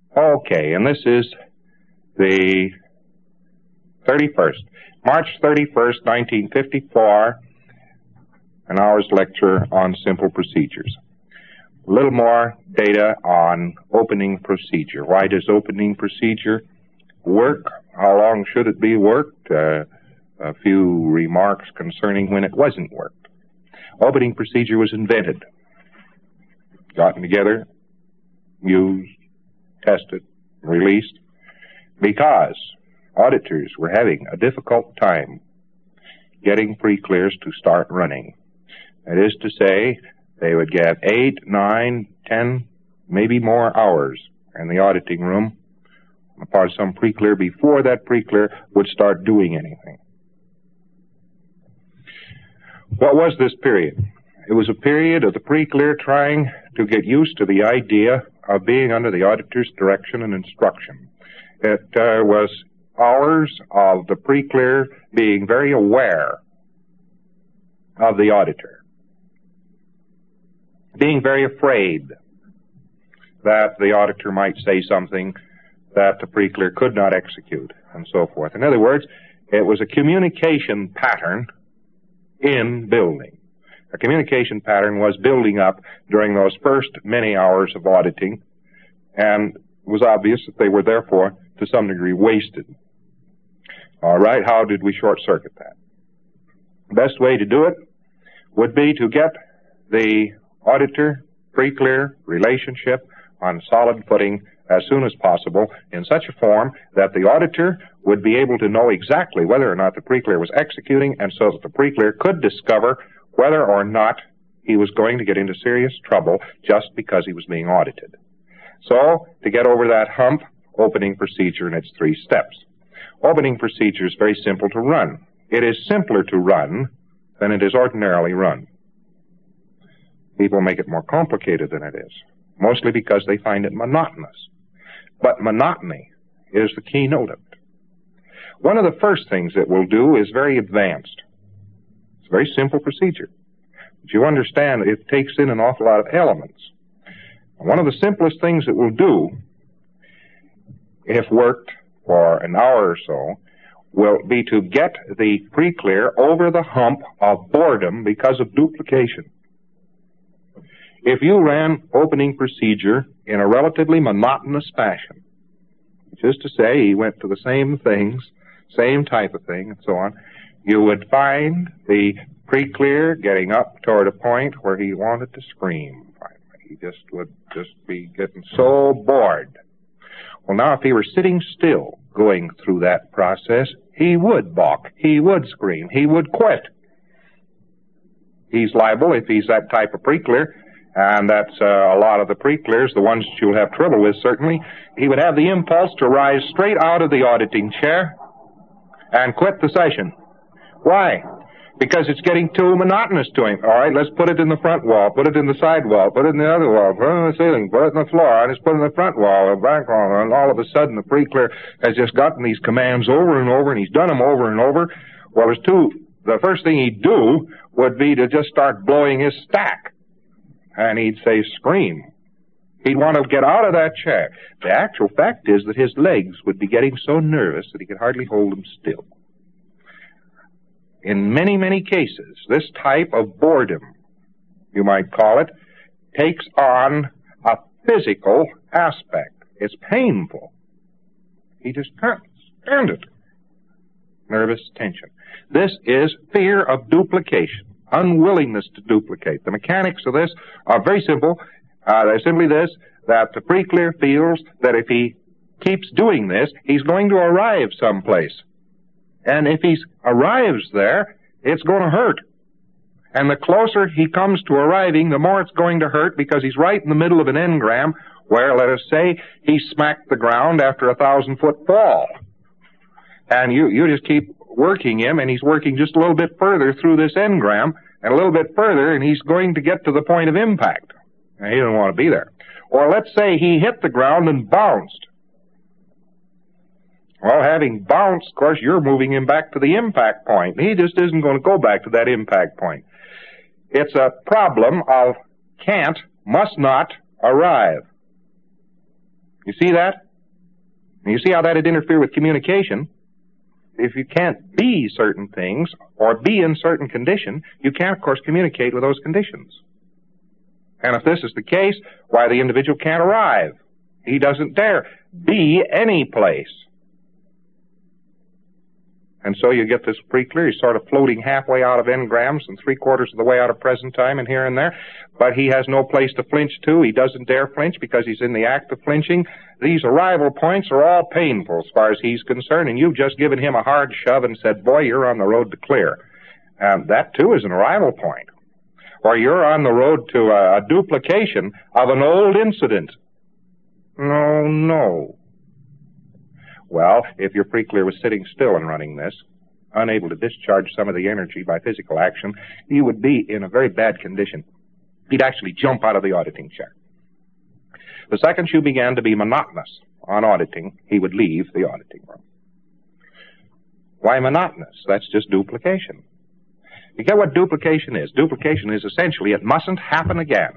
Okay, and this is the 31st. March 31st, 1954, an hour's lecture on simple procedures. A little more data on opening procedure. Why does opening procedure work? How long should it be worked? A few remarks concerning when it wasn't worked. Opening procedure was invented, gotten together, used, tested, released, because auditors were having a difficult time getting pre-clears to start running. That is to say, they would get 8, 9, 10, maybe more hours in the auditing room on the part of some pre-clear before that pre-clear would start doing anything. What was this period? It was a period of the pre-clear trying to get used to the idea of being under the auditor's direction and instruction. It was hours of the pre-clear being very aware of the auditor, being very afraid that the auditor might say something that the pre-clear could not execute, and so forth. In other words, it was a communication pattern in building. A communication pattern was building up during those first many hours of auditing, and it was obvious that they were therefore to some degree wasted. All right, how did we short-circuit that? The best way to do it would be to get the auditor pre-clear relationship on solid footing as soon as possible in such a form that the auditor would be able to know exactly whether or not the pre-clear was executing, and so that the pre-clear could discover whether or not he was going to get into serious trouble just because he was being audited. So, to get over that hump, opening procedure in its 3 steps. Opening procedure is very simple to run. It is simpler to run than it is ordinarily run. People make it more complicated than it is, mostly because they find it monotonous. But monotony is the keynote of it. One of the first things it will do is very advanced. It's a very simple procedure. But you understand it takes in an awful lot of elements. And one of the simplest things it will do, if worked for an hour or so, will be to get the pre-clear over the hump of boredom because of duplication. If you ran opening procedure in a relatively monotonous fashion, which is to say he went to the same things, same type of thing, and so on, you would find the pre-clear getting up toward a point where he wanted to scream. He would be getting so bored. Well, now, if he were sitting still going through that process, he would balk, he would scream, he would quit. He's liable, if he's that type of pre-clear, and that's a lot of the pre-clears, the ones that you'll have trouble with, certainly, he would have the impulse to rise straight out of the auditing chair and quit the session. Why? Because it's getting too monotonous to him. All right, let's put it in the front wall, put it in the side wall, put it in the other wall, put it in the ceiling, put it in the floor, and just put it in the front wall, the back wall, and all of a sudden the pre-clear has just gotten these commands over and over, and he's done them over and over. Well, the first thing he'd do would be to just start blowing his stack. And he'd say, scream. He'd want to get out of that chair. The actual fact is that his legs would be getting so nervous that he could hardly hold them still. In many, many cases, this type of boredom, you might call it, takes on a physical aspect. It's painful. He just can't stand it. Nervous tension. This is fear of duplication, unwillingness to duplicate. The mechanics of this are very simple. They're simply this, that the pre-clear feels that if he keeps doing this, he's going to arrive someplace. And if he arrives there, it's going to hurt. And the closer he comes to arriving, the more it's going to hurt, because he's right in the middle of an engram where, let us say, he smacked the ground after a 1,000-foot fall. And you just keep working him, and he's working just a little bit further through this engram, and a little bit further, and he's going to get to the point of impact. And he doesn't want to be there. Or let's say he hit the ground and bounced. Well, having bounced, of course, you're moving him back to the impact point. He just isn't going to go back to that impact point. It's a problem of can't, must not arrive. You see that? And you see how that'd interfere with communication? If you can't be certain things or be in certain condition, you can't, of course, communicate with those conditions. And if this is the case, why the individual can't arrive. He doesn't dare be any place. And so you get this Preakler, he's sort of floating halfway out of engrams and 3/4 of the way out of present time and here and there, but he has no place to flinch to. He doesn't dare flinch because he's in the act of flinching. These arrival points are all painful as far as he's concerned, and you've just given him a hard shove and said, boy, you're on the road to clear. That, too, is an arrival point. Or you're on the road to a duplication of an old incident. No. Well, if your Preakler was sitting still and running this, unable to discharge some of the energy by physical action, he would be in a very bad condition. He'd actually jump out of the auditing chair. The second you began to be monotonous on auditing, he would leave the auditing room. Why monotonous? That's just duplication. You get what duplication is? Duplication is essentially it mustn't happen again.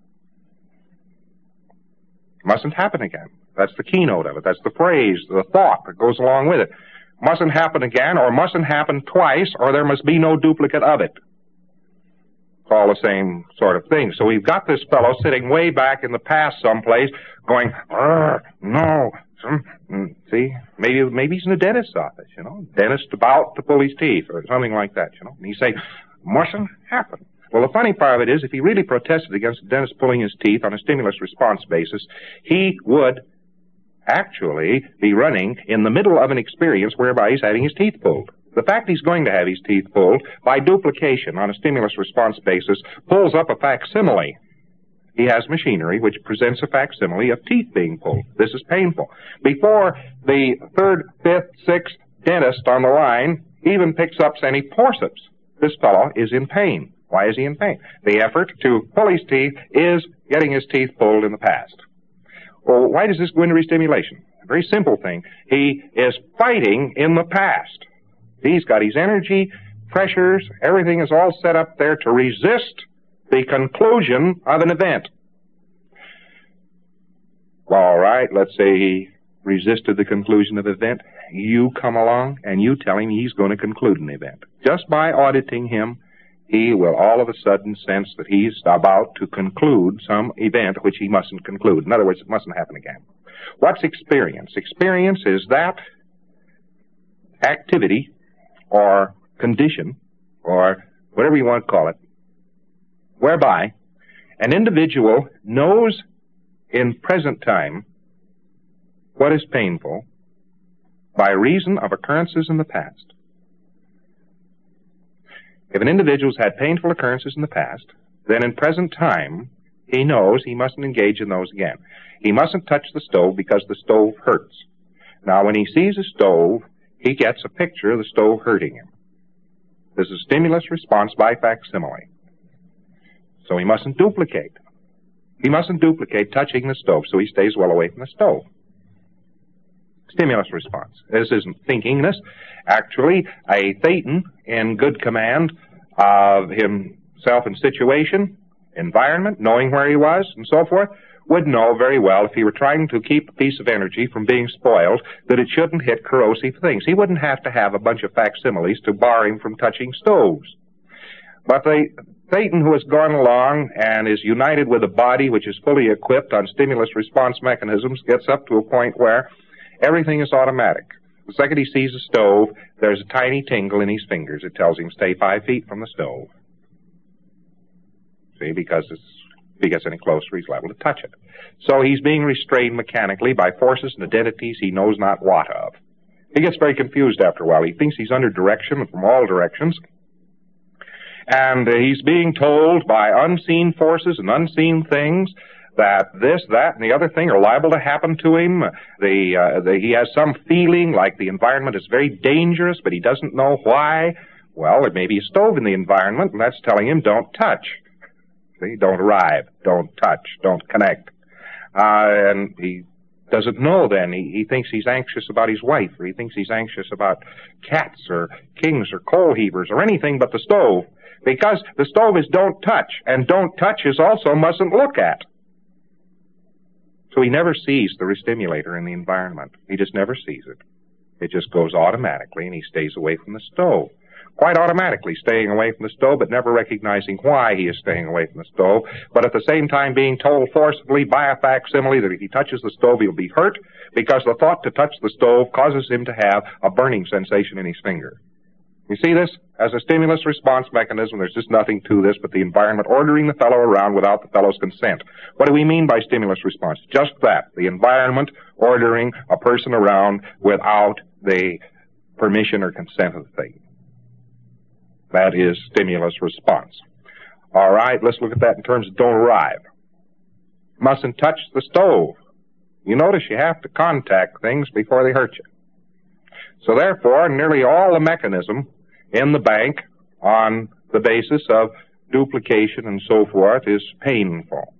Mustn't happen again. That's the keynote of it. That's the phrase, the thought that goes along with it. Mustn't happen again, or mustn't happen twice, or there must be no duplicate of it. It's all the same sort of thing. So we've got this fellow sitting way back in the past someplace going, no. See, maybe he's in the dentist's office, you know. Dentist about to pull his teeth or something like that, you know. And he's saying, mustn't happen. Well, the funny part of it is, if he really protested against the dentist pulling his teeth on a stimulus-response basis, he would actually be running in the middle of an experience whereby he's having his teeth pulled. The fact he's going to have his teeth pulled by duplication on a stimulus-response basis pulls up a facsimile. He has machinery which presents a facsimile of teeth being pulled. This is painful. Before the third, fifth, sixth dentist on the line even picks up any forceps, this fellow is in pain. Why is he in pain? The effort to pull his teeth is getting his teeth pulled in the past. Well, why does this go into restimulation? A very simple thing. He is fighting in the past. He's got his energy, pressures, everything is all set up there to resist the conclusion of an event. Well, all right, let's say he resisted the conclusion of an event. You come along and you tell him he's going to conclude an event. Just by auditing him, he will all of a sudden sense that he's about to conclude some event which he mustn't conclude. In other words, it mustn't happen again. What's experience? Experience is that activity or condition or whatever you want to call it, whereby an individual knows in present time what is painful by reason of occurrences in the past. If an individual's had painful occurrences in the past, then in present time, he knows he mustn't engage in those again. He mustn't touch the stove because the stove hurts. Now, when he sees a stove, he gets a picture of the stove hurting him. This is stimulus response by facsimile. So he mustn't duplicate. He mustn't duplicate touching the stove, so he stays well away from the stove. Stimulus response. This isn't thinkingness. Actually, a Thetan in good command of himself and situation, environment, knowing where he was, and so forth, would know very well if he were trying to keep a piece of energy from being spoiled that it shouldn't hit corrosive things. He wouldn't have to have a bunch of facsimiles to bar him from touching stoves. But the Thetan who has gone along and is united with a body which is fully equipped on stimulus response mechanisms gets up to a point where everything is automatic. The second he sees a stove, there's a tiny tingle in his fingers. It tells him stay 5 feet from the stove. See, because if he gets any closer, he's liable to touch it. So he's being restrained mechanically by forces and identities he knows not what of. He gets very confused after a while. He thinks he's under direction from all directions. And he's being told by unseen forces and unseen things that this, that, and the other thing are liable to happen to him. He has some feeling like the environment is very dangerous, but he doesn't know why. Well, there may be a stove in the environment, and that's telling him don't touch. See, don't arrive, don't touch, don't connect. And he doesn't know then. He thinks he's anxious about his wife, or he thinks he's anxious about cats or kings or coal heavers or anything but the stove, because the stove is don't touch, and don't touch is also mustn't look at. So he never sees the restimulator in the environment. He just never sees it. It just goes automatically, and he stays away from the stove. Quite automatically staying away from the stove, but never recognizing why he is staying away from the stove, but at the same time being told forcibly by a facsimile that if he touches the stove, he'll be hurt, because the thought to touch the stove causes him to have a burning sensation in his finger. You see this? As a stimulus response mechanism, there's just nothing to this but the environment ordering the fellow around without the fellow's consent. What do we mean by stimulus response? Just that, the environment ordering a person around without the permission or consent of the thing. That is stimulus response. All right, let's look at that in terms of don't arrive. Mustn't touch the stove. You notice you have to contact things before they hurt you. So therefore, nearly all the mechanism in the bank on the basis of duplication and so forth is painful.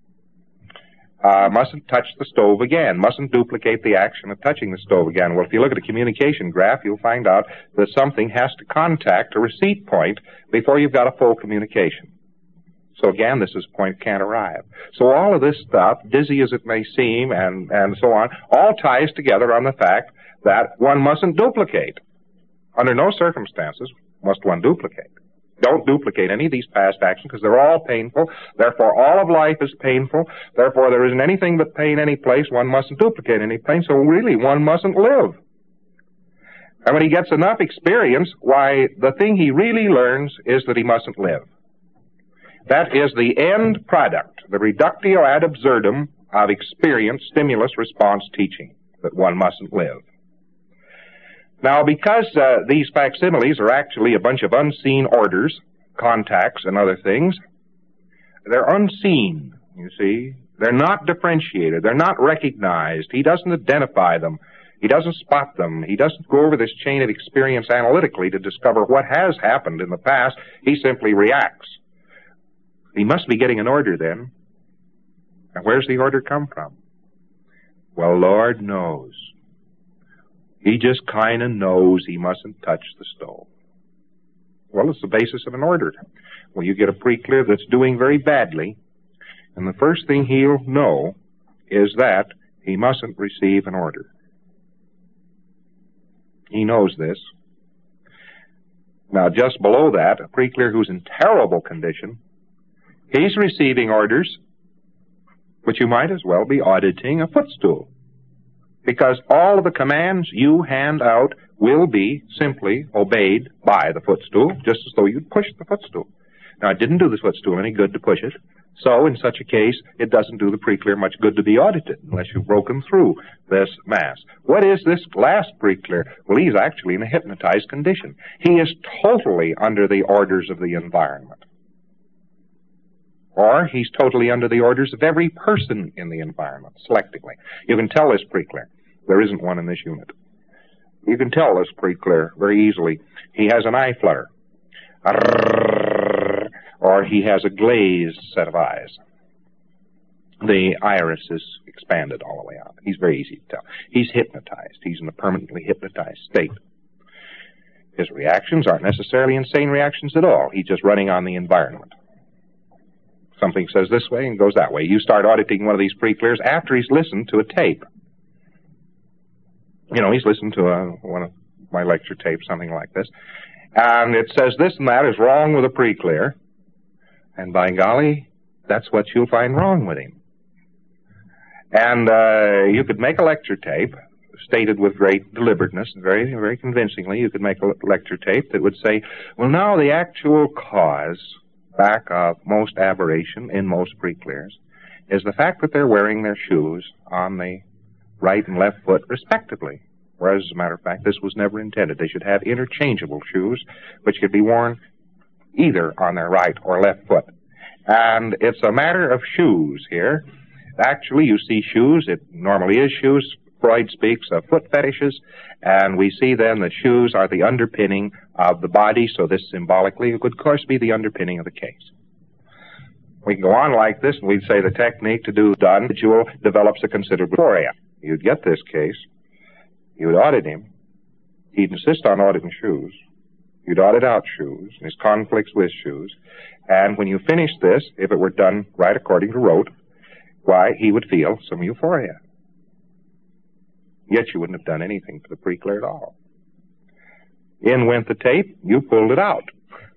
Mustn't touch the stove again. Mustn't duplicate the action of touching the stove again. Well, if you look at a communication graph, you'll find out that something has to contact a receipt point before you've got a full communication. So again, this is a point can't arrive. So all of this stuff, dizzy as it may seem and so on, all ties together on the fact that one mustn't duplicate. Under no circumstances must one duplicate. Don't duplicate any of these past actions because they're all painful. Therefore, all of life is painful. Therefore, there isn't anything but pain any place. One mustn't duplicate any pain. So really, one mustn't live. And when he gets enough experience, why, the thing he really learns is that he mustn't live. That is the end product, the reductio ad absurdum of experience, stimulus, response teaching, that one mustn't live. Now, because these facsimiles are actually a bunch of unseen orders, contacts and other things, they're unseen, you see. They're not differentiated. They're not recognized. He doesn't identify them. He doesn't spot them. He doesn't go over this chain of experience analytically to discover what has happened in the past. He simply reacts. He must be getting an order then. And where's the order come from? Well, Lord knows. He just kind of knows he mustn't touch the stove. Well, it's the basis of an order. Well, you get a pre-clear that's doing very badly, and the first thing he'll know is that he mustn't receive an order. He knows this. Now, just below that, a pre-clear who's in terrible condition, he's receiving orders, but you might as well be auditing a footstool. Because all of the commands you hand out will be simply obeyed by the footstool, just as though you'd pushed the footstool. Now, it didn't do the footstool any good to push it, so in such a case, it doesn't do the pre-clear much good to be audited, unless you've broken through this mass. What is this last pre-clear? Well, he's actually in a hypnotized condition. He is totally under the orders of the environment. Or he's totally under the orders of every person in the environment, selectively. You can tell this pre-clear. There isn't one in this unit. You can tell this pre-clear very easily. He has an eye flutter. Or he has a glazed set of eyes. The iris is expanded all the way out. He's very easy to tell. He's hypnotized. He's in a permanently hypnotized state. His reactions aren't necessarily insane reactions at all. He's just running on the environment. Something says this way and goes that way. You start auditing one of these pre-clears after he's listened to a tape. You know, he's listened to one of my lecture tapes, something like this, and it says this and that is wrong with a pre-clear, and by golly, that's what you'll find wrong with him. And you could make a lecture tape, stated with great deliberateness, and very, very convincingly, you could make a lecture tape that would say, well, now the actual cause back of most aberration in most pre-clears is the fact that they're wearing their shoes on the right and left foot respectively. Whereas, as a matter of fact, this was never intended. They should have interchangeable shoes, which could be worn either on their right or left foot. And it's a matter of shoes here. Actually, you see shoes. It normally is shoes. Freud speaks of foot fetishes, and we see then that shoes are the underpinning of the body, so this symbolically would, of course, be the underpinning of the case. We can go on like this, and we'd say the technique to do done, the jewel develops a considerable euphoria. You'd get this case. You'd audit him. He'd insist on auditing shoes. You'd audit out shoes, his conflicts with shoes. And when you finish this, if it were done right according to rote, why, he would feel some euphoria. Yet you wouldn't have done anything for the pre-clear at all. In went the tape, you pulled it out.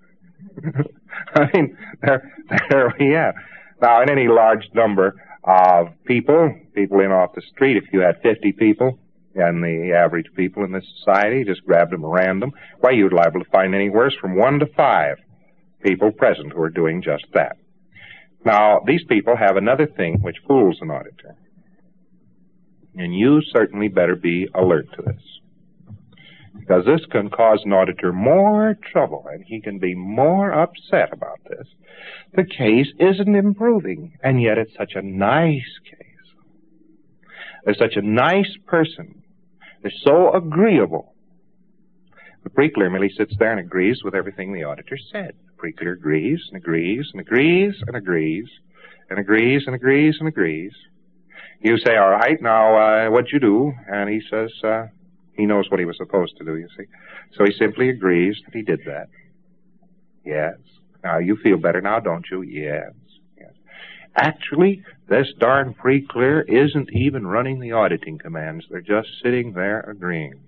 I mean, there we have. Now, in any large number of people in off the street, if you had 50 people, and the average people in this society just grabbed them at random, why, you're liable to find anywhere from 1 to 5 people present who are doing just that. Now, these people have another thing which fools an auditor. And you certainly better be alert to this. Because this can cause an auditor more trouble, and he can be more upset about this. The case isn't improving, and yet it's such a nice case. There's such a nice person. They're so agreeable. The pre-clear merely sits there and agrees with everything the auditor said. The pre-clear agrees and agrees and agrees and agrees and agrees and agrees and agrees. You say, all right, now, what'd you do? And he says, he knows what he was supposed to do, you see. So he simply agrees that he did that. Yes. Now, you feel better now, don't you? Yes. Yes. Actually, this darn pre-clear isn't even running the auditing commands. They're just sitting there agreeing.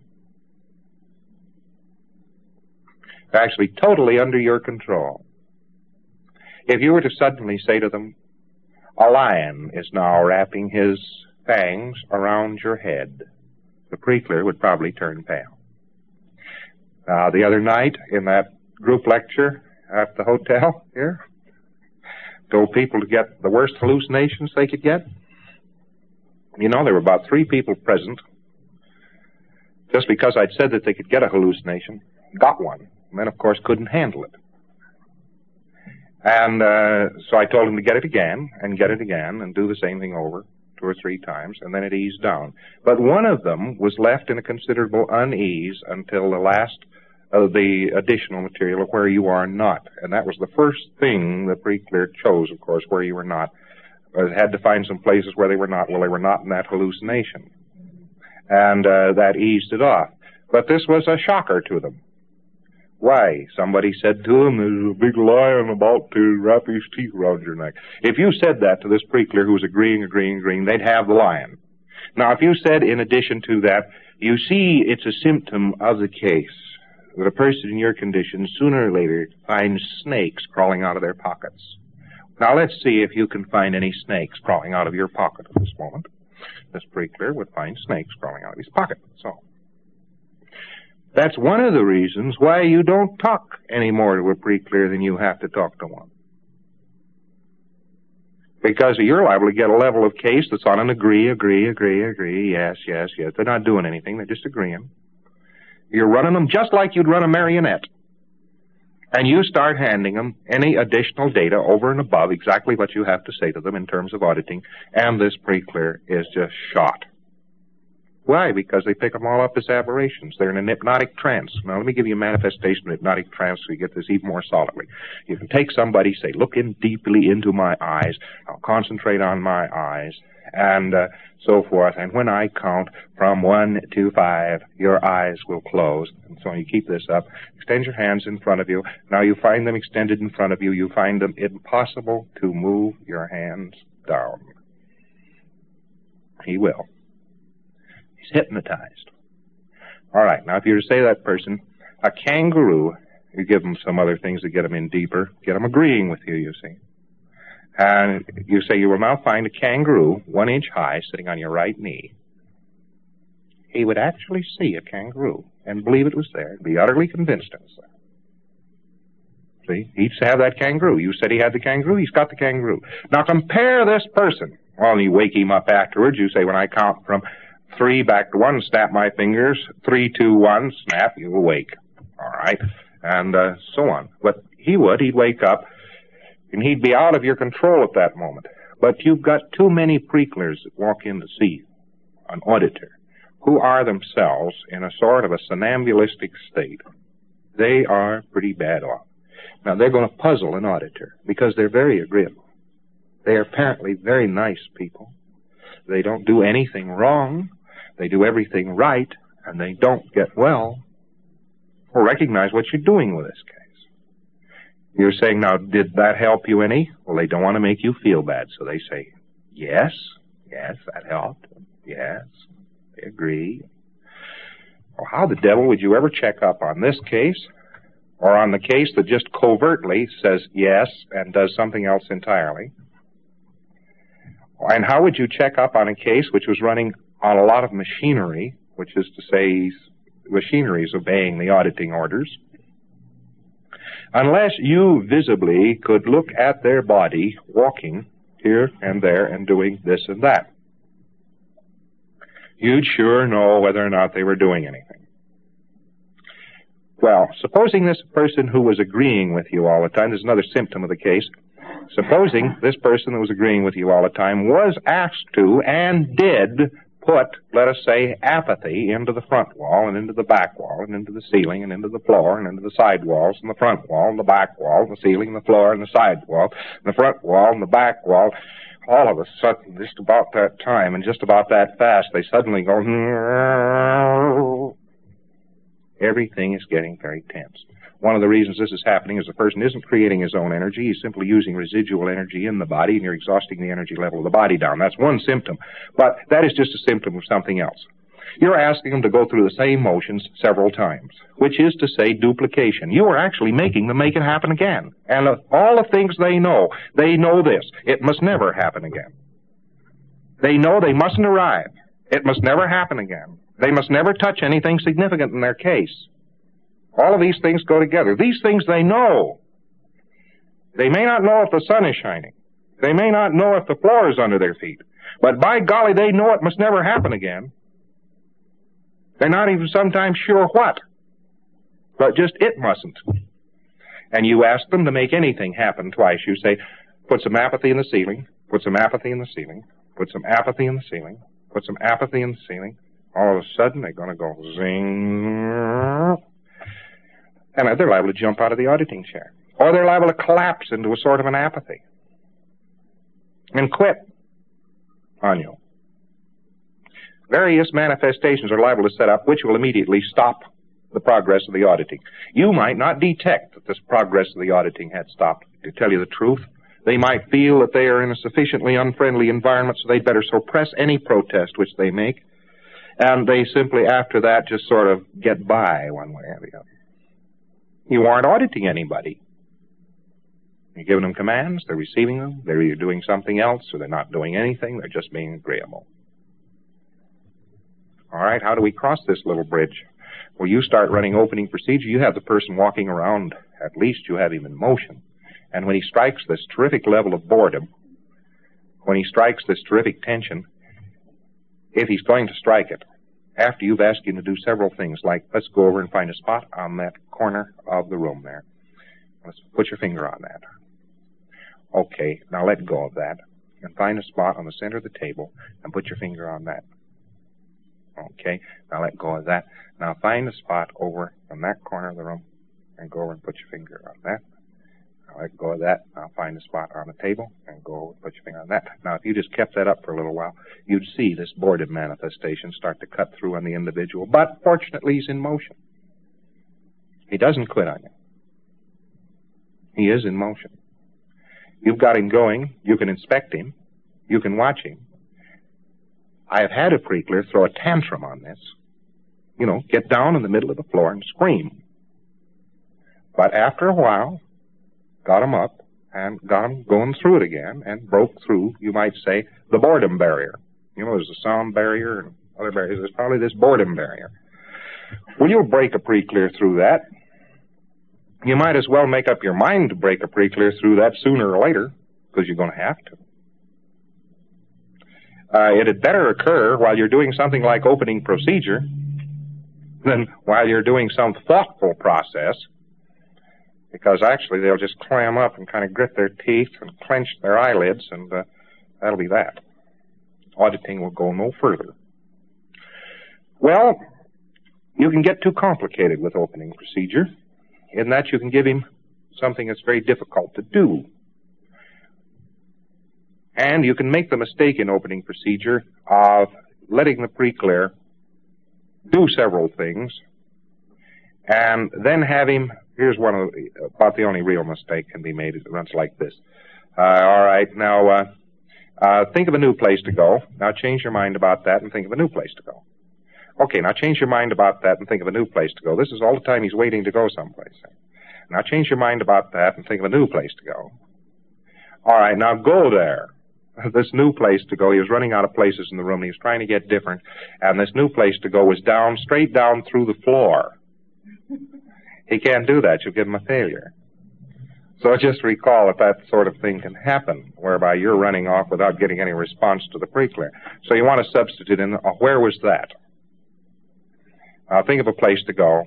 They're actually totally under your control. If you were to suddenly say to them, a lion is now wrapping his fangs around your head, the pre-clear would probably turn pale. The other night in that group lecture at the hotel here, told people to get the worst hallucinations they could get. You know, there were about 3 people present. Just because I'd said that they could get a hallucination, got one, and then, of course, couldn't handle it. And so I told them to get it again, and do the same thing over 2 or 3 times, and then it eased down. But one of them was left in a considerable unease until the last of the additional material of where you are not. And that was the first thing the pre-clear chose, of course, where you were not. Had to find some places where they were not. Well, they were not in that hallucination. And that eased it off. But this was a shocker to them. Why? Somebody said to him, there's a big lion about to wrap his teeth around your neck. If you said that to this pre-clear who was agreeing, they'd have the lion. Now, if you said, in addition to that, you see, it's a symptom of the case that a person in your condition sooner or later finds snakes crawling out of their pockets. Now, let's see if you can find any snakes crawling out of your pocket at this moment. This pre-clear would find snakes crawling out of his pocket. So, that's one of the reasons why you don't talk any more to a pre-clear than you have to talk to one. Because you're liable to get a level of case that's on an agree, yes. They're not doing anything, they're just agreeing. You're running them just like you'd run a marionette. And you start handing them any additional data over and above exactly what you have to say to them in terms of auditing, and this pre-clear is just shot. Why? Because they pick them all up as aberrations. They're in an hypnotic trance. Now, let me give you a manifestation of hypnotic trance so you get this even more solidly. You can take somebody, say, look in deeply into my eyes. I'll concentrate on my eyes, and so forth. And when I count from 1 to 5, your eyes will close. And so you keep this up. Extend your hands in front of you. Now you find them extended in front of you. You find them impossible to move your hands down. He will. He's hypnotized. All right, now if you were to say to that person, a kangaroo, you give them some other things to get them in deeper, get them agreeing with you, you see. And you say you will now find a kangaroo 1 inch high sitting on your right knee. He would actually see a kangaroo and believe it was there and be utterly convinced it was there. See, he'd have that kangaroo. You said he had the kangaroo, he's got the kangaroo. Now compare this person. Well, you wake him up afterwards, you say, when I count from 3 back to 1, snap my fingers, 3, 2, 1, snap, you awake. All right? And so on. But he'd wake up, and he'd be out of your control at that moment. But you've got too many pre-clears that walk in to see an auditor who are themselves in a sort of a somnambulistic state. They are pretty bad off. Now, they're going to puzzle an auditor because they're very agreeable. They are apparently very nice people. They don't do anything wrong. They do everything right, and they don't get well or recognize what you're doing with this case. You're saying, now, did that help you any? Well, they don't want to make you feel bad, so they say, Yes, that helped. Yes, I agree. Well, how the devil would you ever check up on this case or on the case that just covertly says yes and does something else entirely? And how would you check up on a case which was running on a lot of machinery, which is to say machinery is obeying the auditing orders, unless you visibly could look at their body walking here and there and doing this and that? You'd sure know whether or not they were doing anything. Well, supposing this person who was agreeing with you all the time, there's another symptom of the case, supposing this person that was agreeing with you all the time was asked to and did put, let us say, apathy into the front wall and into the back wall and into the ceiling and into the floor and into the side walls and the front wall and the back wall and the ceiling and the floor and the side wall and the front wall and the back wall, all of a sudden, just about that time and just about that fast, they suddenly go, everything is getting very tense. One of the reasons this is happening is the person isn't creating his own energy. He's simply using residual energy in the body, and you're exhausting the energy level of the body down. That's one symptom. But that is just a symptom of something else. You're asking them to go through the same motions several times, which is to say duplication. You are actually making them make it happen again. And of all the things they know this. It must never happen again. They know they mustn't arrive. It must never happen again. They must never touch anything significant in their case. All of these things go together. These things they know. They may not know if the sun is shining. They may not know if the floor is under their feet. But by golly, they know it must never happen again. They're not even sometimes sure what. But just it mustn't. And you ask them to make anything happen twice. You say, put some apathy in the ceiling, put some apathy in the ceiling, put some apathy in the ceiling, put some apathy in the ceiling. All of a sudden, they're going to go zing. And they're liable to jump out of the auditing chair. Or they're liable to collapse into a sort of an apathy and quit on you. Various manifestations are liable to set up which will immediately stop the progress of the auditing. You might not detect that this progress of the auditing had stopped. To tell you the truth, they might feel that they are in a sufficiently unfriendly environment, so they'd better suppress any protest which they make, and they simply after that just sort of get by one way or the other. You aren't auditing anybody. You're giving them commands, they're receiving them, they're either doing something else or they're not doing anything, they're just being agreeable. All right, how do we cross this little bridge? Well, you start running opening procedure, you have the person walking around, at least you have him in motion. And when he strikes this terrific level of boredom, when he strikes this terrific tension, if he's going to strike it, after you've asked him to do several things, like let's go over and find a spot on that corner of the room there. Let's put your finger on that. Okay, now let go of that and find a spot on the center of the table and put your finger on that. Okay, now let go of that. Now find a spot over in that corner of the room and go over and put your finger on that. Now let go of that. Now find a spot on the table and go over and put your finger on that. Now if you just kept that up for a little while, you'd see this boredom manifestation start to cut through on the individual. But fortunately he's in motion. He doesn't quit on you. He is in motion. You've got him going. You can inspect him. You can watch him. I have had a Prickler throw a tantrum on this. You know, get down in the middle of the floor and scream. But after a while, got him up and got him going through it again and broke through, you might say, the boredom barrier. You know, there's a sound barrier and other barriers. There's probably this boredom barrier. Well, you'll break a Prickler through that. You might as well make up your mind to break a Prickler through that sooner or later, because you're going to have to. It had better occur while you're doing something like opening procedure than while you're doing some thoughtful process, because actually they'll just clam up and kind of grit their teeth and clench their eyelids, and that'll be that. Auditing will go no further. Well, you can get too complicated with opening procedure, in that you can give him something that's very difficult to do. And you can make the mistake in opening procedure of letting the Prickler do several things, and then have him, here's one of about the only real mistake can be made. It runs like this. All right, now, Think of a new place to go. Now change your mind about that and think of a new place to go. Okay, now change your mind about that and think of a new place to go. This is all the time he's waiting to go someplace. Now change your mind about that and think of a new place to go. All right, now go there. This new place to go, he was running out of places in the room. He was trying to get different, and this new place to go was down, straight down through the floor. He can't do that. You'll give him a failure. So just recall that that sort of thing can happen, whereby you're running off without getting any response to the pre-clear. So you want to substitute in, where was that? Think of a place to go.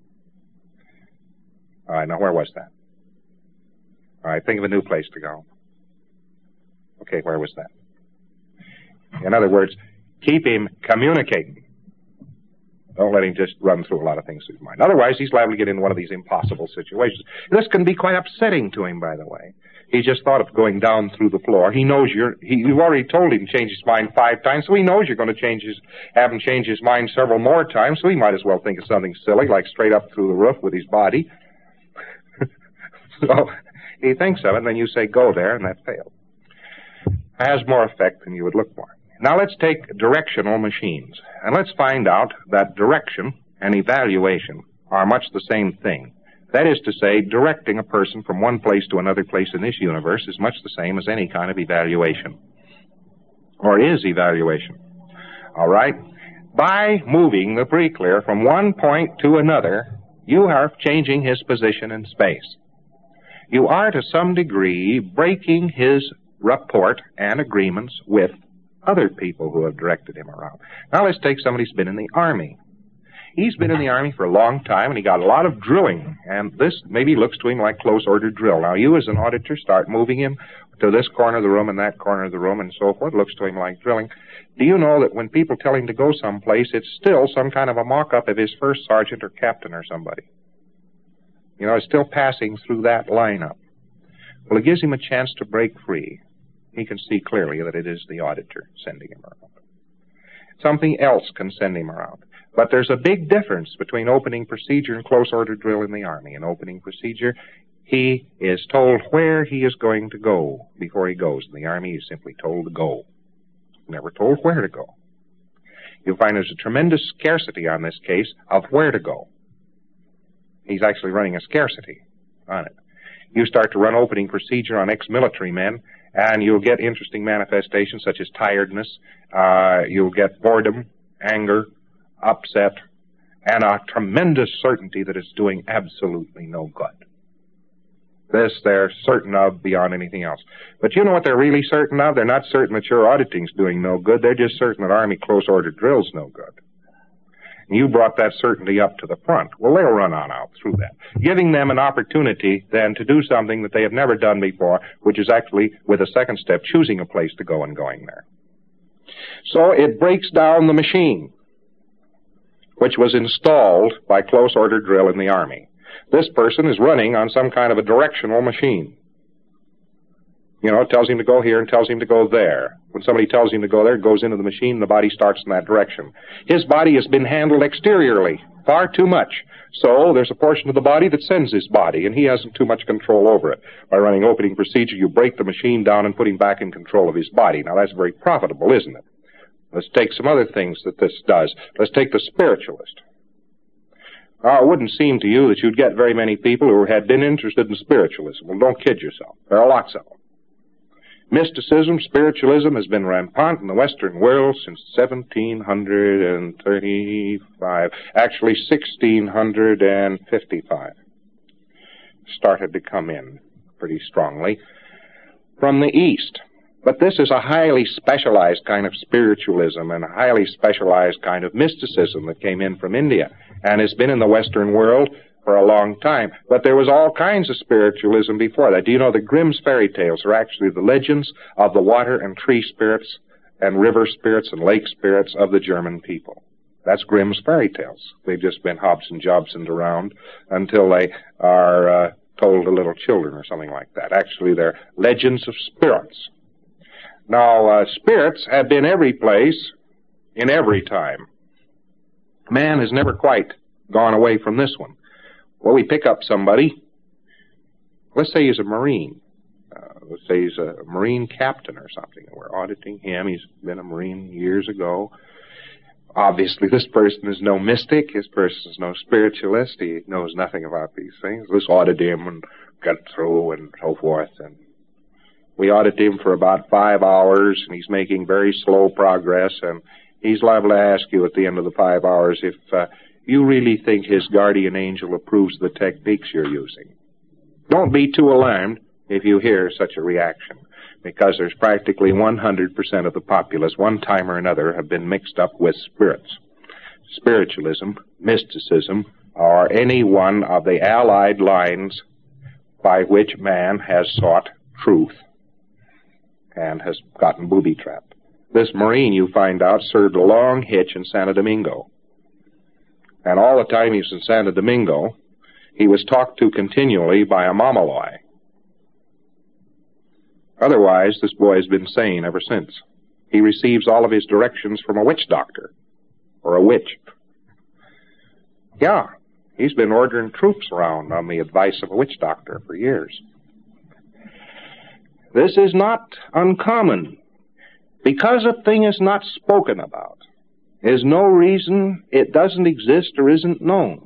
All right, now where was that? All right, think of a new place to go. Okay, where was that? In other words, keep him communicating. Don't let him just run through a lot of things through his mind. Otherwise, he's liable to get into one of these impossible situations. This can be quite upsetting to him, by the way. He just thought of going down through the floor. He knows you've already told him to change his mind 5 times, so he knows you're going to have him change his mind several more times, so he might as well think of something silly, like straight up through the roof with his body. So he thinks of it, and then you say, go there, and that failed. It has more effect than you would look for. Now let's take directional machines, and let's find out that direction and evaluation are much the same thing. That is to say, directing a person from one place to another place in this universe is much the same as any kind of evaluation, or is evaluation. All right? By moving the pre-clear from one point to another, you are changing his position in space. You are, to some degree, breaking his rapport and agreements with other people who have directed him around. Now let's take somebody who's been in the Army. He's been in the Army for a long time, and he got a lot of drilling, and this maybe looks to him like close-order drill. Now, you as an auditor start moving him to this corner of the room and that corner of the room and so forth. It looks to him like drilling. Do you know that when people tell him to go someplace, it's still some kind of a mock-up of his first sergeant or captain or somebody? You know, it's still passing through that lineup. Well, it gives him a chance to break free. He can see clearly that it is the auditor sending him around. Something else can send him around. But there's a big difference between opening procedure and close order drill in the Army. In opening procedure, he is told where he is going to go before he goes. In the Army, he's simply told to go. Never told where to go. You'll find there's a tremendous scarcity on this case of where to go. He's actually running a scarcity on it. You start to run opening procedure on ex-military men, and you'll get interesting manifestations such as tiredness, you'll get boredom, anger, upset, and a tremendous certainty that it's doing absolutely no good. This they're certain of beyond anything else. But you know what they're really certain of? They're not certain that your auditing's doing no good. They're just certain that Army close-order drill's no good. And you brought that certainty up to the front. Well, they'll run on out through that, giving them an opportunity then to do something that they have never done before, which is actually, with a second step, choosing a place to go and going there. So it breaks down the machine, which was installed by close order drill in the Army. This person is running on some kind of a directional machine. You know, it tells him to go here and tells him to go there. When somebody tells him to go there, it goes into the machine, and the body starts in that direction. His body has been handled exteriorly, far too much. So there's a portion of the body that sends his body, and he hasn't too much control over it. By running opening procedure, you break the machine down and put him back in control of his body. Now, that's very profitable, isn't it? Let's take some other things that this does. Let's take the spiritualist. Now, it wouldn't seem to you that you'd get very many people who had been interested in spiritualism. Well, don't kid yourself. There are lots of them. Mysticism, spiritualism has been rampant in the Western world since 1735. Actually, 1655. Started to come in pretty strongly from the East. But this is a highly specialized kind of spiritualism and a highly specialized kind of mysticism that came in from India and has been in the Western world for a long time. But there was all kinds of spiritualism before that. Do you know the Grimm's fairy tales are actually the legends of the water and tree spirits and river spirits and lake spirits of the German people? That's Grimm's fairy tales. They've just been Hobson Jobsoned around until they are told to little children or something like that. Actually, they're legends of spirits. Now, spirits have been every place in every time. Man has never quite gone away from this one. Well, we pick up somebody, let's say he's a Marine, let's say he's a Marine captain or something, and we're auditing him. He's been a Marine years ago. Obviously, this person is no mystic. This person is no spiritualist. He knows nothing about these things. Let's audit him and get through and so forth. And we audit him for about 5 hours, and he's making very slow progress. And he's liable to ask you at the end of the 5 hours if you really think his guardian angel approves the techniques you're using. Don't be too alarmed if you hear such a reaction, because there's practically 100% of the populace, one time or another, have been mixed up with spirits. Spiritualism, mysticism, are any one of the allied lines by which man has sought truth and has gotten booby-trapped. This Marine, you find out, served a long hitch in Santo Domingo. And all the time he was in Santo Domingo, he was talked to continually by a Mamaloi. Otherwise, this boy has been sane ever since. He receives all of his directions from a witch doctor, or a witch. Yeah, he's been ordering troops around on the advice of a witch doctor for years. This is not uncommon. Because a thing is not spoken about, there's no reason it doesn't exist or isn't known.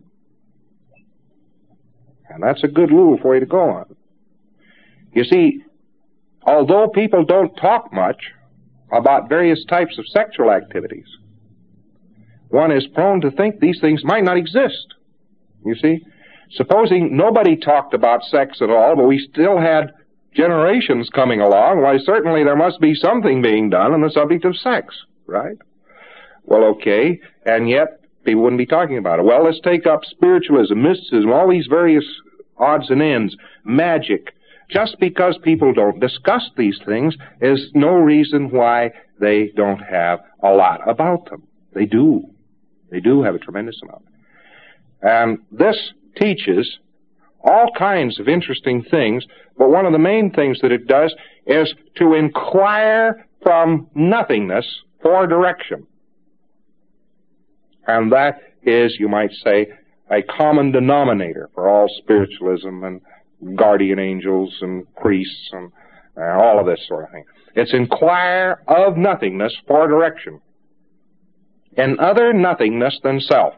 And that's a good rule for you to go on. You see, although people don't talk much about various types of sexual activities, one is prone to think these things might not exist. You see, supposing nobody talked about sex at all, but we still had generations coming along, why, certainly there must be something being done on the subject of sex, right? Well, okay, and yet people wouldn't be talking about it. Well, let's take up spiritualism, mysticism, all these various odds and ends, magic. Just because people don't discuss these things is no reason why they don't have a lot about them. They do. They do have a tremendous amount. And this teaches all kinds of interesting things, but one of the main things that it does is to inquire from nothingness for direction. And that is, you might say, a common denominator for all spiritualism and guardian angels and priests and all of this sort of thing. It's inquire of nothingness for direction, in other nothingness than self.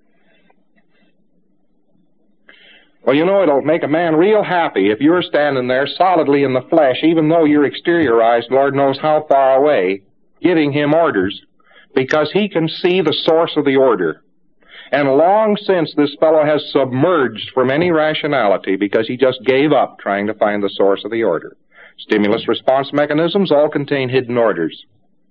Well, you know, it'll make a man real happy if you're standing there solidly in the flesh, even though you're exteriorized, Lord knows how far away, giving him orders, because he can see the source of the order. And long since this fellow has submerged from any rationality because he just gave up trying to find the source of the order. Stimulus response mechanisms all contain hidden orders.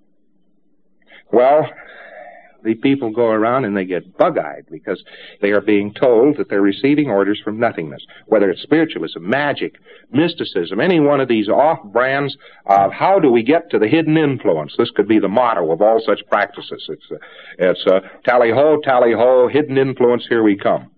Well, the people go around and they get bug-eyed because they are being told that they're receiving orders from nothingness, whether it's spiritualism, magic, mysticism, any one of these off-brands of how do we get to the hidden influence. This could be the motto of all such practices. It's tally-ho, hidden influence, here we come.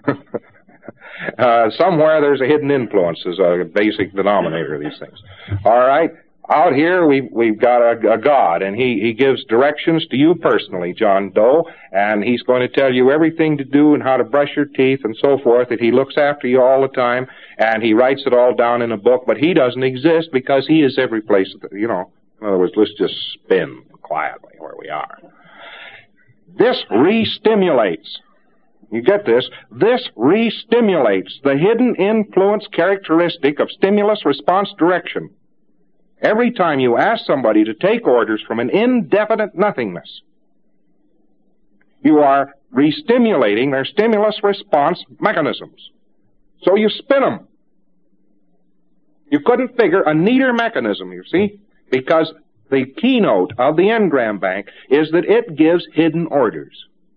Somewhere there's a hidden influence as a basic denominator of these things. All right. Out here, we've got a God, and he gives directions to you personally, John Doe, and he's going to tell you everything to do and how to brush your teeth and so forth, that he looks after you all the time, and he writes it all down in a book, but he doesn't exist because he is every place, you know. In other words, let's just spin quietly where we are. This re-stimulates. You get this? This re-stimulates the hidden influence characteristic of stimulus response direction. Every time you ask somebody to take orders from an indefinite nothingness, you are re-stimulating their stimulus response mechanisms. So you spin them. You couldn't figure a neater mechanism, you see, because the keynote of the engram bank is that it gives hidden orders.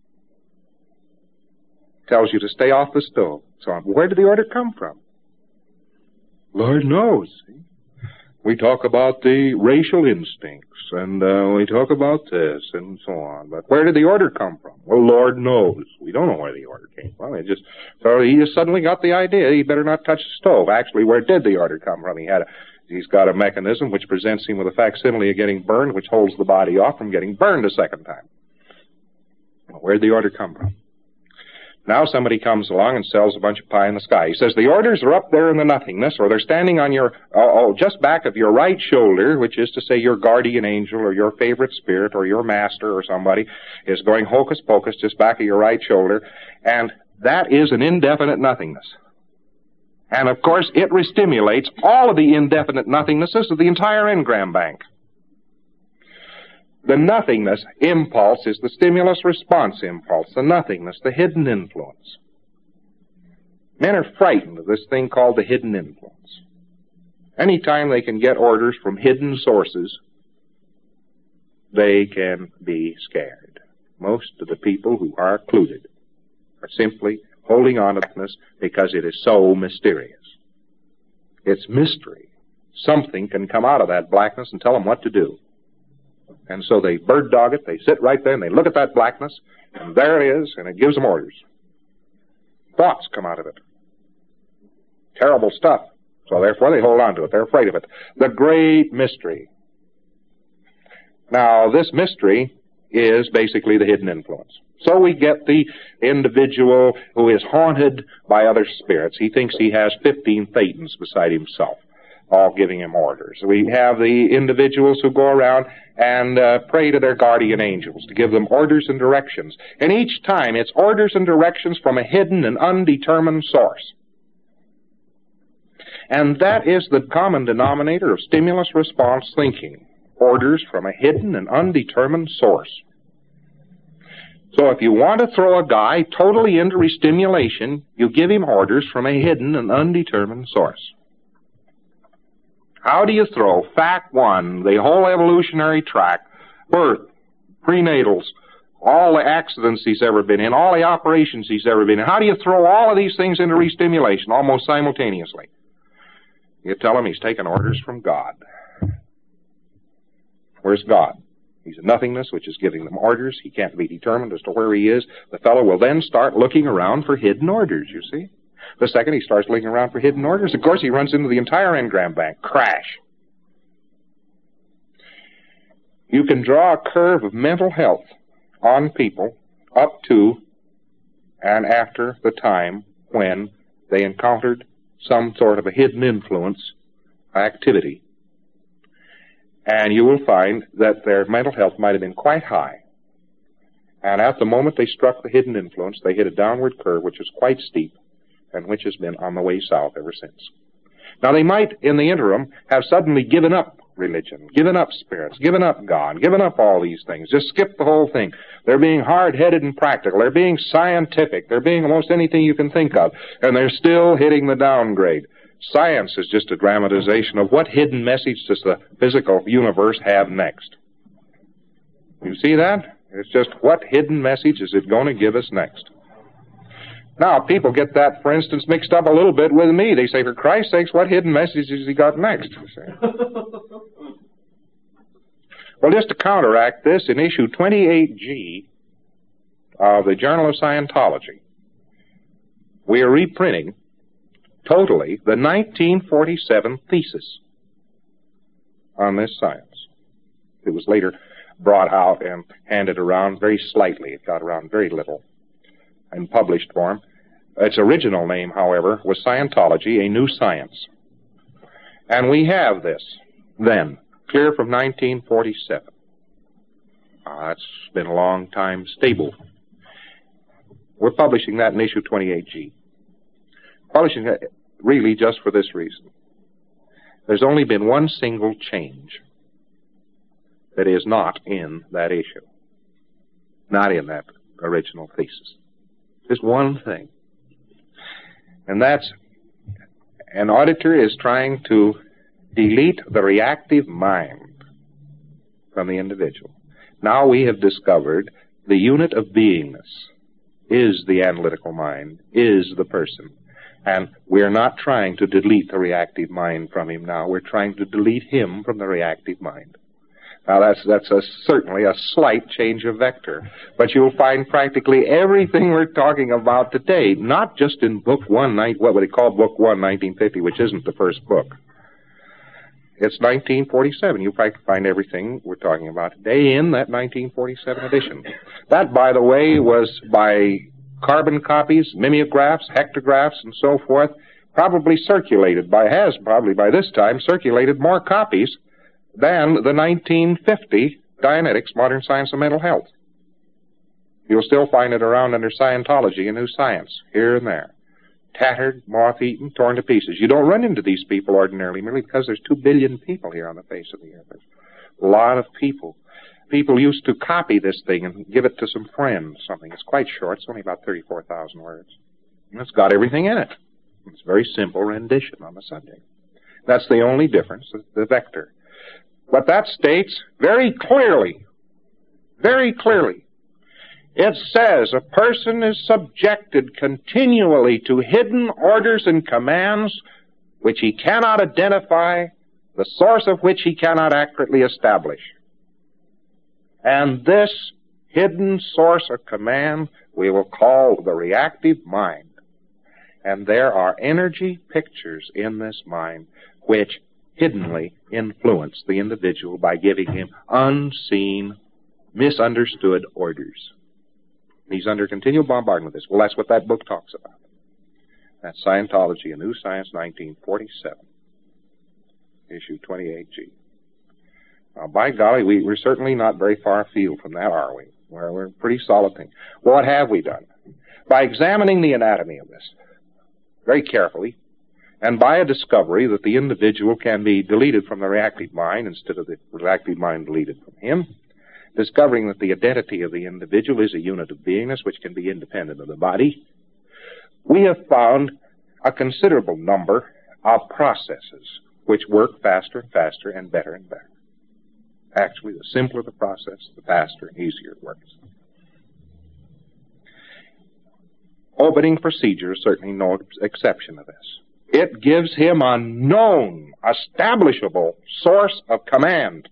Tells you to stay off the stove. So where did the order come from? Lord knows. We talk about the racial instincts, and we talk about this, and so on. But where did the order come from? Well, Lord knows. We don't know where the order came from. So he just suddenly got the idea he better not touch the stove. Actually, where did the order come from? He's got a mechanism which presents him with a facsimile of getting burned, which holds the body off from getting burned a second time. Well, where did the order come from? Now somebody comes along and sells a bunch of pie in the sky. He says the orders are up there in the nothingness, or they're standing on your, just back of your right shoulder, which is to say your guardian angel or your favorite spirit or your master or somebody is going hocus pocus just back of your right shoulder, and that is an indefinite nothingness. And of course it restimulates all of the indefinite nothingnesses of the entire engram bank. The nothingness impulse is the stimulus-response impulse, the nothingness, the hidden influence. Men are frightened of this thing called the hidden influence. Anytime they can get orders from hidden sources, they can be scared. Most of the people who are occluded are simply holding on to this because it is so mysterious. It's mystery. Something can come out of that blackness and tell them what to do. And so they bird dog it, they sit right there and they look at that blackness, and there it is, and it gives them orders. Thoughts come out of it. Terrible stuff. So therefore they hold on to it. They're afraid of it. The great mystery. Now, this mystery is basically the hidden influence. So we get the individual who is haunted by other spirits. He thinks he has 15 Thetans beside himself, all giving him orders. We have the individuals who go around and pray to their guardian angels to give them orders and directions. And each time it's orders and directions from a hidden and undetermined source. And that is the common denominator of stimulus-response thinking. Orders from a hidden and undetermined source. So if you want to throw a guy totally into restimulation, you give him orders from a hidden and undetermined source. How do you throw fact one, the whole evolutionary track, birth, prenatals, all the accidents he's ever been in, all the operations he's ever been in? How do you throw all of these things into restimulation almost simultaneously? You tell him he's taking orders from God. Where's God? He's a nothingness which is giving them orders. He can't be determined as to where he is. The fellow will then start looking around for hidden orders, you see. The second he starts looking around for hidden orders, of course he runs into the entire engram bank. Crash. You can draw a curve of mental health on people up to and after the time when they encountered some sort of a hidden influence activity. And you will find that their mental health might have been quite high. And at the moment they struck the hidden influence, they hit a downward curve which is quite steep and which has been on the way south ever since. Now they might, in the interim, have suddenly given up religion, given up spirits, given up God, given up all these things, just skip the whole thing. They're being hard-headed and practical. They're being scientific. They're being almost anything you can think of. And they're still hitting the downgrade. Science is just a dramatization of what hidden message does the physical universe have next. You see that? It's just what hidden message is it going to give us next? Now, people get that, for instance, mixed up a little bit with me. They say, for Christ's sakes, what hidden message has he got next? Well, just to counteract this, in issue 28G of the Journal of Scientology, we are reprinting totally the 1947 thesis on this science. It was later brought out and handed around very slightly. It got around very little in published form. Its original name, however, was Scientology, a New Science. And we have this, then, clear from 1947. It's been a long time stable. We're publishing that in issue 28G. Publishing it really just for this reason. There's only been one single change that is not in that issue. Not in that original thesis. Just one thing. And that's, an auditor is trying to delete the reactive mind from the individual. Now we have discovered the unit of beingness is the analytical mind, is the person. And we're not trying to delete the reactive mind from him now. We're trying to delete him from the reactive mind. Now that's certainly a slight change of vector. But you'll find practically everything we're talking about today, not just in Book 1, what would they call Book 1, 1950, which isn't the first book. It's 1947. You'll practically find everything we're talking about today in that 1947 edition. That, by the way, was by carbon copies, mimeographs, hectographs, and so forth, probably by this time circulated more copies than the 1950 Dianetics, Modern Science of Mental Health. You'll still find it around under Scientology and New Science, here and there. Tattered, moth-eaten, torn to pieces. You don't run into these people ordinarily, merely because there's 2 billion people here on the face of the earth. There's a lot of people. People used to copy this thing and give it to some friends, something. It's quite short. It's only about 34,000 words. And it's got everything in it. It's a very simple rendition on the subject. That's the only difference, the vector. But that states very clearly, it says a person is subjected continually to hidden orders and commands which he cannot identify, the source of which he cannot accurately establish. And this hidden source of command we will call the reactive mind. And there are energy pictures in this mind which hiddenly influence the individual by giving him unseen, misunderstood orders. He's under continual bombardment with this. Well, that's what that book talks about. That's Scientology, A New Science, 1947, issue 28G. Now, by golly, we're certainly not very far afield from that, are we? We're a pretty solid thing. What have we done? By examining the anatomy of this very carefully, and by a discovery that the individual can be deleted from the reactive mind instead of the reactive mind deleted from him, discovering that the identity of the individual is a unit of beingness which can be independent of the body, we have found a considerable number of processes which work faster and faster and better and better. Actually, the simpler the process, the faster and easier it works. Opening procedure is certainly no exception to this. It gives him a known, establishable source of command,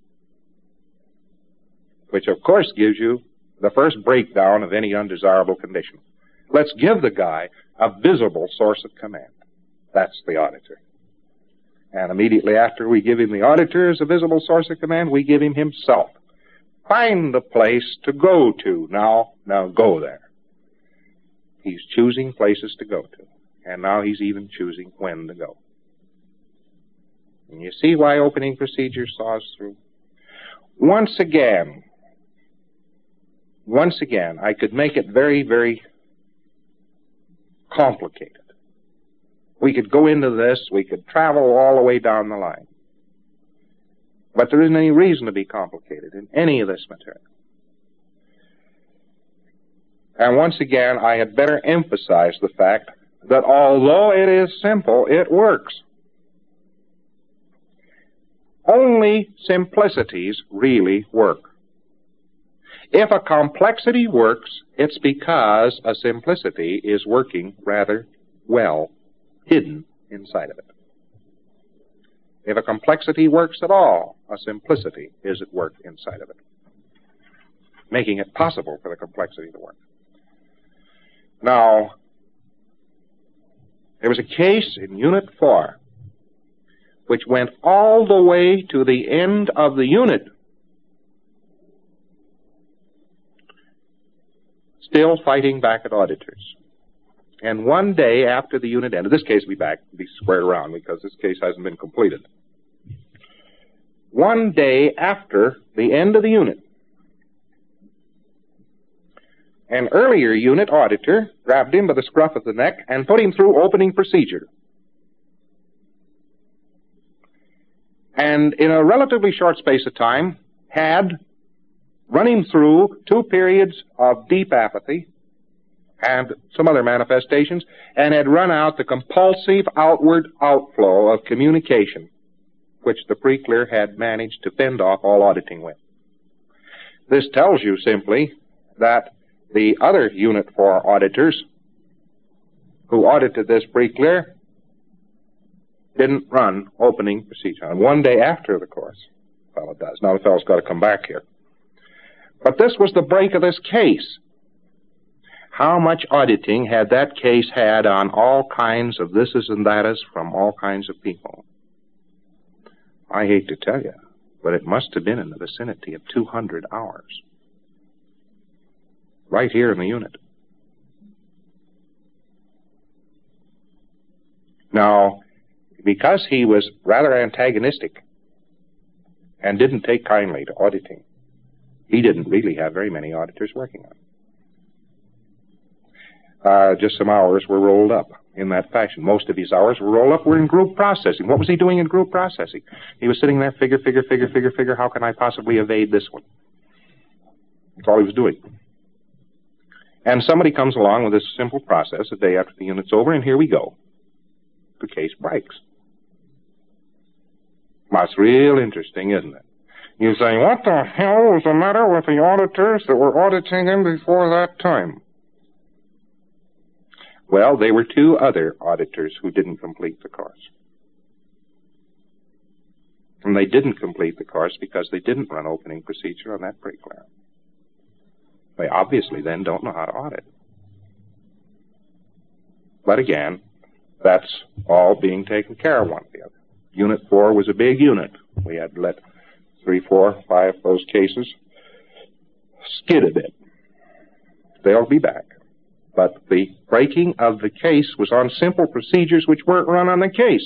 which of course gives you the first breakdown of any undesirable condition. Let's give the guy a visible source of command. That's the auditor. And immediately after we give him the auditor as a visible source of command, we give him himself. Find the place to go to. Now go there. He's choosing places to go to. And now he's even choosing when to go. And you see why opening procedure saws through? Once again, I could make it very, very complicated. We could go into this, we could travel all the way down the line. But there isn't any reason to be complicated in any of this material. And once again, I had better emphasize the fact that although it is simple, it works. Only simplicities really work. If a complexity works, it's because a simplicity is working rather well, hidden inside of it. If a complexity works at all, a simplicity is at work inside of it, making it possible for the complexity to work. Now, there was a case in Unit 4 which went all the way to the end of the unit, still fighting back at auditors. And one day after the unit ended, this case will be squared around because this case hasn't been completed. One day after the end of the unit, an earlier unit auditor grabbed him by the scruff of the neck and put him through opening procedure. And in a relatively short space of time, had run him through 2 periods of deep apathy and some other manifestations, and had run out the compulsive outward outflow of communication, which the pre-clear had managed to fend off all auditing with. This tells you simply that the other Unit 4 auditors who audited this pre-clear didn't run opening procedure. And one day after the course, the fellow does. Now the fellow's got to come back here. But this was the break of this case. How much auditing had that case had on all kinds of thises and thates from all kinds of people? I hate to tell you, but it must have been in the vicinity of 200 hours. Right here in the unit. Now, because he was rather antagonistic and didn't take kindly to auditing, he didn't really have very many auditors working on it. Just some hours were rolled up in that fashion. Most of his hours were rolled up were in group processing. What was he doing in group processing? He was sitting there, figure, how can I possibly evade this one? That's all he was doing. And somebody comes along with this simple process a day after the unit's over, and here we go. The case breaks. That's real interesting, isn't it? You say, what the hell was the matter with the auditors that were auditing him before that time? Well, there were two other auditors who didn't complete the course. And they didn't complete the course because they didn't run opening procedure on that pre-clear. They obviously then don't know how to audit. But again, that's all being taken care of one or the other. Unit 4 was a big unit. We had let 3, 4, 5 of those cases skid a bit. They'll be back. But the breaking of the case was on simple procedures which weren't run on the case.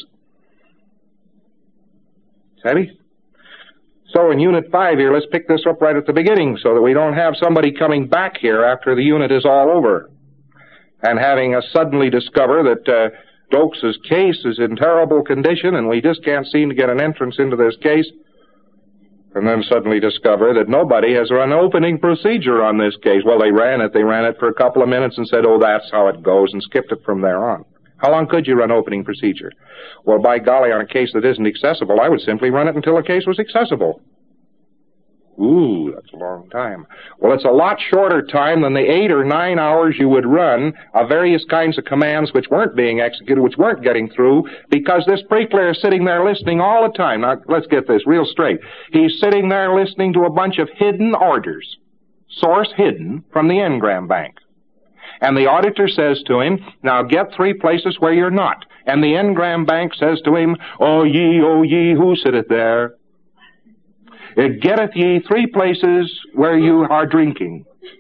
Savvy? So in Unit 5 here, let's pick this up right at the beginning so that we don't have somebody coming back here after the unit is all over and having us suddenly discover that Dokes' case is in terrible condition and we just can't seem to get an entrance into this case, and then suddenly discover that nobody has run opening procedure on this case. Well, they ran it for a couple of minutes and said, oh, that's how it goes, and skipped it from there on. How long could you run opening procedure? Well, by golly, on a case that isn't accessible, I would simply run it until the case was accessible. Ooh, that's a long time. Well, it's a lot shorter time than the 8 or 9 hours you would run of various kinds of commands which weren't being executed, which weren't getting through, because this pre-clear is sitting there listening all the time. Now, let's get this real straight. He's sitting there listening to a bunch of hidden orders, source hidden, from the Engram Bank. And the auditor says to him, now get 3 places where you're not. And the Engram Bank says to him, O ye, who sitteth there? It getteth ye 3 places where you are drinking.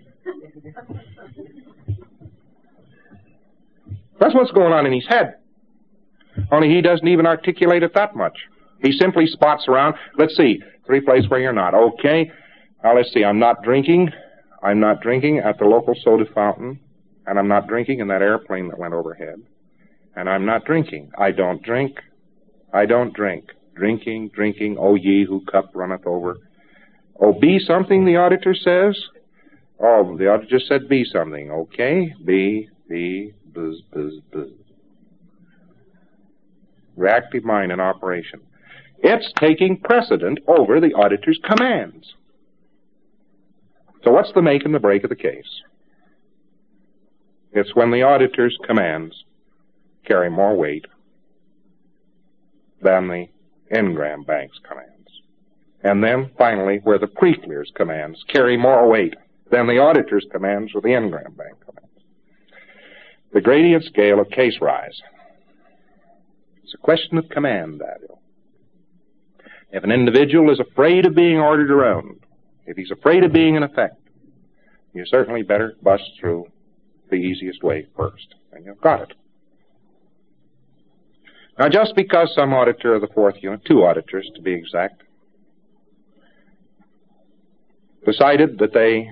That's what's going on in his head. Only he doesn't even articulate it that much. He simply spots around. Let's see, 3 places where you're not. Okay. Now let's see, I'm not drinking. I'm not drinking at the local soda fountain. And I'm not drinking in that airplane that went overhead. And I'm not drinking. I don't drink. I don't drink. Drinking, O ye who cup runneth over. Oh, be something, the auditor says. Oh, the auditor just said be something. Okay, be, buzz. Reactive mind in operation. It's taking precedent over the auditor's commands. So what's the make and the break of the case? It's when the auditor's commands carry more weight than the Engram Bank's commands. And then, finally, where the pre-clear's commands carry more weight than the auditor's commands or the Engram Bank commands. The gradient scale of case rise. It's a question of command value. If an individual is afraid of being ordered around, if he's afraid of being in effect, you certainly better bust through the easiest way first, and you've got it. Now, just because some auditor of the 4th unit, 2 auditors to be exact, decided that they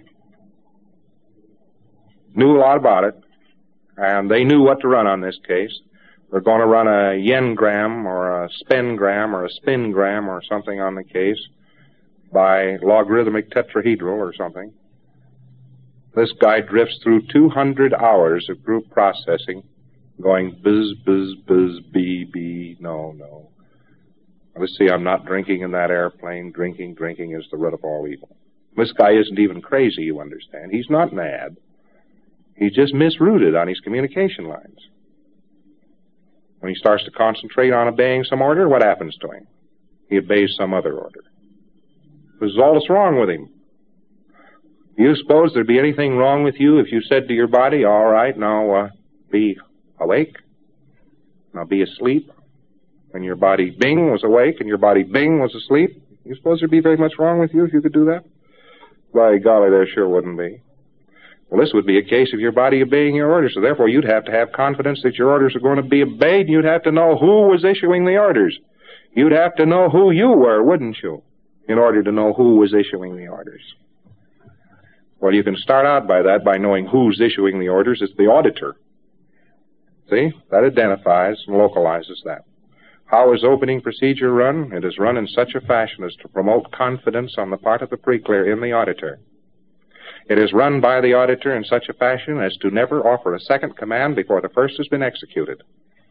knew a lot about it, and they knew what to run on this case, they're going to run a yen-gram or a spen-gram or a spin-gram or something on the case by logarithmic tetrahedral or something. This guy drifts through 200 hours of group processing, going buzz, bee, no. Let's see, I'm not drinking in that airplane. Drinking is the root of all evil. This guy isn't even crazy, you understand. He's not mad. He's just misrouted on his communication lines. When he starts to concentrate on obeying some order, what happens to him? He obeys some other order. This is all that's wrong with him. Do you suppose there'd be anything wrong with you if you said to your body, all right, now be awake, now be asleep, and your body bing was awake and your body bing was asleep? You suppose there'd be very much wrong with you if you could do that? By golly, there sure wouldn't be. Well, this would be a case of your body obeying your orders, so therefore you'd have to have confidence that your orders are going to be obeyed, and you'd have to know who was issuing the orders. You'd have to know who you were, wouldn't you, in order to know who was issuing the orders. Well, you can start out by that, by knowing who's issuing the orders. It's the auditor. See? That identifies and localizes that. How is opening procedure run? It is run in such a fashion as to promote confidence on the part of the preclear in the auditor. It is run by the auditor in such a fashion as to never offer a second command before the first has been executed.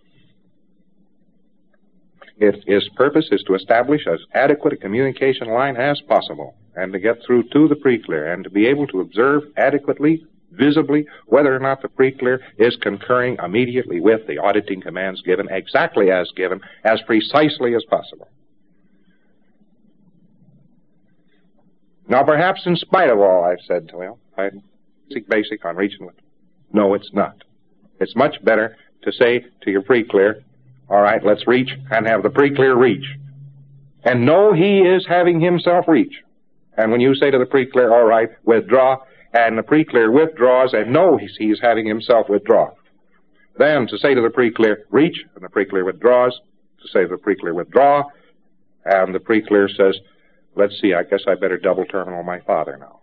Its purpose is to establish as adequate a communication line as possible, and to get through to the preclear, and to be able to observe adequately, visibly, whether or not the preclear is concurring immediately with the auditing commands given, exactly as given, as precisely as possible. Now, perhaps in spite of all I've said to him, basic on reaching with. No, it's not. It's much better to say to your preclear, all right, let's reach, and have the preclear reach. And know he is having himself reach. And when you say to the preclear, all right, withdraw, and the preclear withdraws, and know he's having himself withdraw. Then to say to the preclear, reach, and the preclear withdraws, to say to the preclear, withdraw, and the preclear says, let's see, I guess I better double terminal my father now.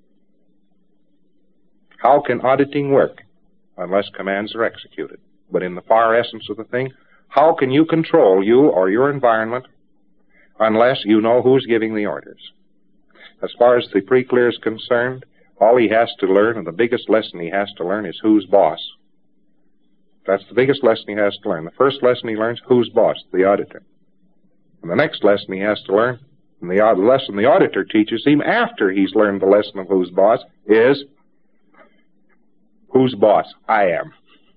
How can auditing work unless commands are executed? But in the far essence of the thing, how can you control you or your environment unless you know who's giving the orders? As far as the preclear is concerned, all he has to learn, and the biggest lesson he has to learn, is who's boss. That's the biggest lesson he has to learn. The first lesson he learns, who's boss? The auditor. And the next lesson he has to learn, and the lesson the auditor teaches him after he's learned the lesson of who's boss, is who's boss? I am.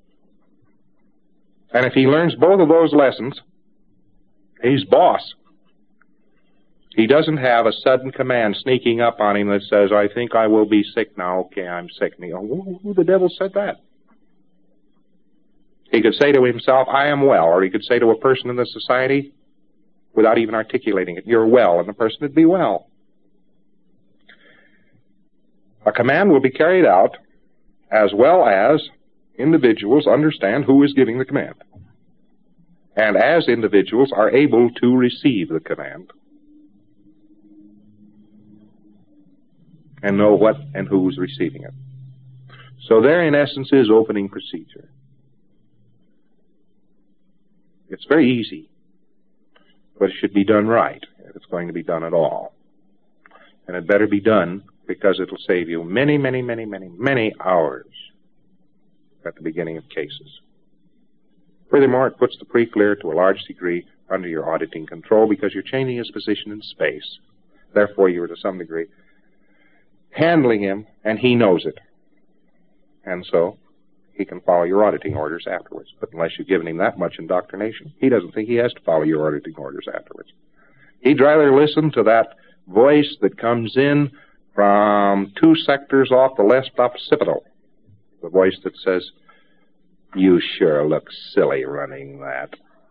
And if he learns both of those lessons, he's boss. He doesn't have a sudden command sneaking up on him that says, I think I will be sick now. Okay, I'm sick. And who the devil said that? He could say to himself, I am well. Or he could say to a person in the society, without even articulating it, you're well, and the person would be well. A command will be carried out as well as individuals understand who is giving the command, and as individuals are able to receive the command and know what and who is receiving it. So there, in essence, is opening procedure. It's very easy, but it should be done right if it's going to be done at all. And it better be done because it'll save you many, many, many, many, many hours at the beginning of cases. Furthermore, it puts the preclear to a large degree under your auditing control because you're changing his position in space. Therefore, you are to some degree handling him, and he knows it. And so he can follow your auditing orders afterwards. But unless you've given him that much indoctrination, he doesn't think he has to follow your auditing orders afterwards. He'd rather listen to that voice that comes in from 2 sectors off the left occipital. The voice that says, you sure look silly running that.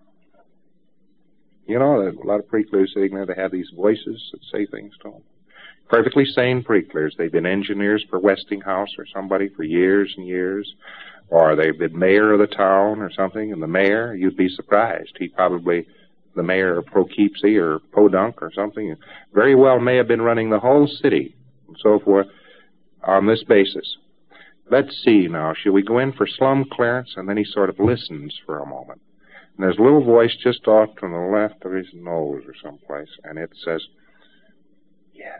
You know, there's a lot of preclears sitting there, they have these voices that say things to them. Perfectly sane preclears. They've been engineers for Westinghouse or somebody for years and years, or they've been mayor of the town or something, and the mayor, you'd be surprised. He probably, the mayor of Poughkeepsie or Podunk or something, very well may have been running the whole city and so forth on this basis. Let's see now, shall we go in for slum clearance? And then he sort of listens for a moment. And there's a little voice just off to the left of his nose or someplace, and it says, yes.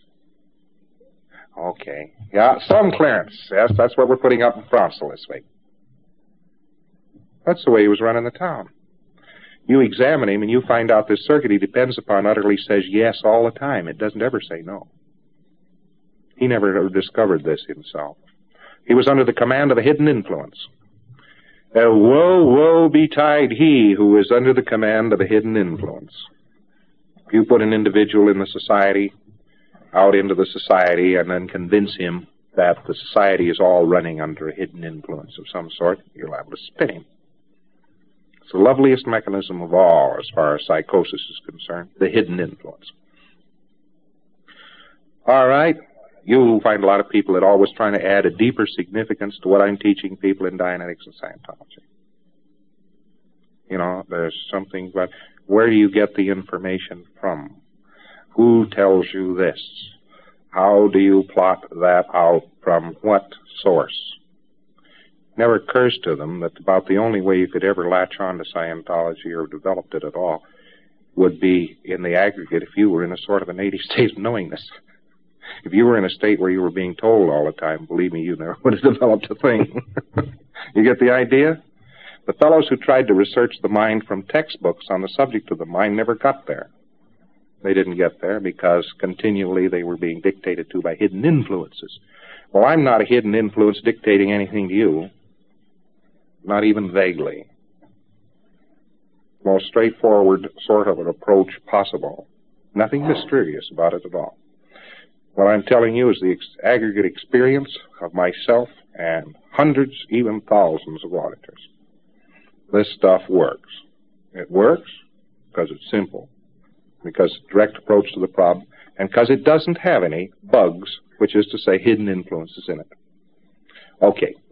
Okay. Yeah, slum clearance. Yes, that's what we're putting up in Froncil this week. That's the way he was running the town. You examine him and you find out this circuit he depends upon utterly says yes all the time. It doesn't ever say no. He never discovered this himself. He was under the command of a hidden influence. Woe, woe betide he who is under the command of a hidden influence. If you put an individual in the society, out into the society, and then convince him that the society is all running under a hidden influence of some sort, you're liable to spin him. It's the loveliest mechanism of all as far as psychosis is concerned, the hidden influence. All right. you'll find a lot of people that are always trying to add a deeper significance to what I'm teaching people in Dianetics and Scientology. You know, there's something about where do you get the information from? Who tells you this? How do you plot that out from what source? Never occurs to them that about the only way you could ever latch on to Scientology or developed it at all would be in the aggregate if you were in a sort of a native state of knowingness. If you were in a state where you were being told all the time, believe me, you never would have developed a thing. You get the idea? The fellows who tried to research the mind from textbooks on the subject of the mind never got there. They didn't get there because continually they were being dictated to by hidden influences. Well, I'm not a hidden influence dictating anything to you, not even vaguely. Most straightforward sort of an approach possible. Nothing mysterious about it at all. What I'm telling you is the aggregate experience of myself and hundreds, even thousands of auditors. This stuff works. It works because it's simple, because it's a direct approach to the problem, and because it doesn't have any bugs, which is to say hidden influences in it. Okay.